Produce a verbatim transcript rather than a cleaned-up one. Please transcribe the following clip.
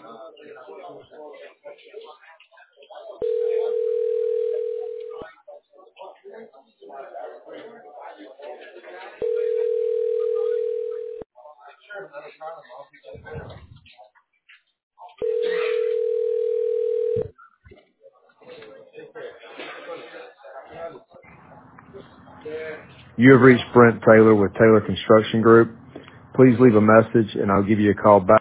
You have reached Brent Taylor with Taylor Construction Group. Please leave a message and I'll give you a call back.